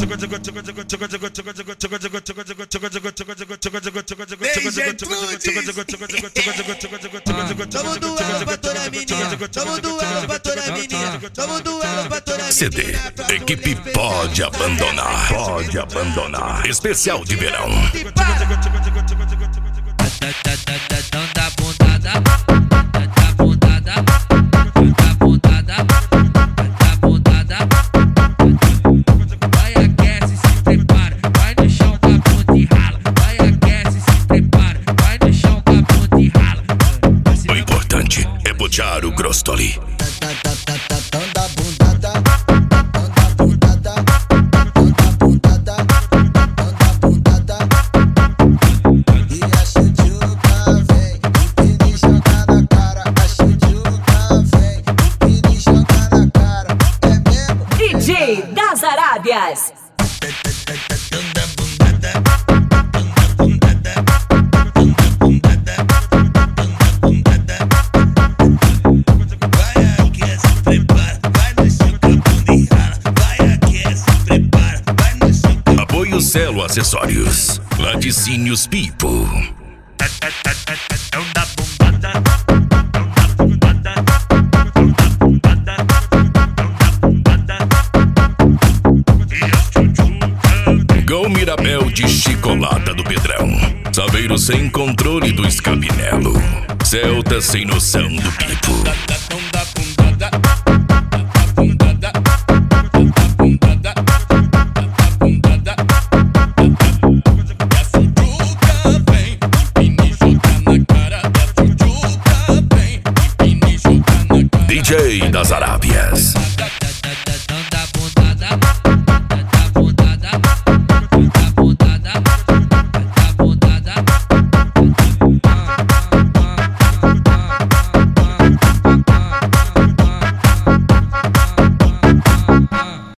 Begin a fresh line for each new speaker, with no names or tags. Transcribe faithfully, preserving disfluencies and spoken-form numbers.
C D Equipe Pode Abandonar. Pode Abandonar. Especial de verão.
Da bundada, da bundada, da bundada, da bundada. Vai aquece, se prepara, vai no chão com a bunda e rala. Vai aquece, se prepara, vai no chão com a bunda e rala.
O importante é botear o Grostoli.
D J das Arábias.
Apoio Celo Acessórios. Laticínios Pipo. Gol Mirabel de Chicolata do Pedrão. Saveiro sem controle do Escabinelo. Celta sem noção do Pipo.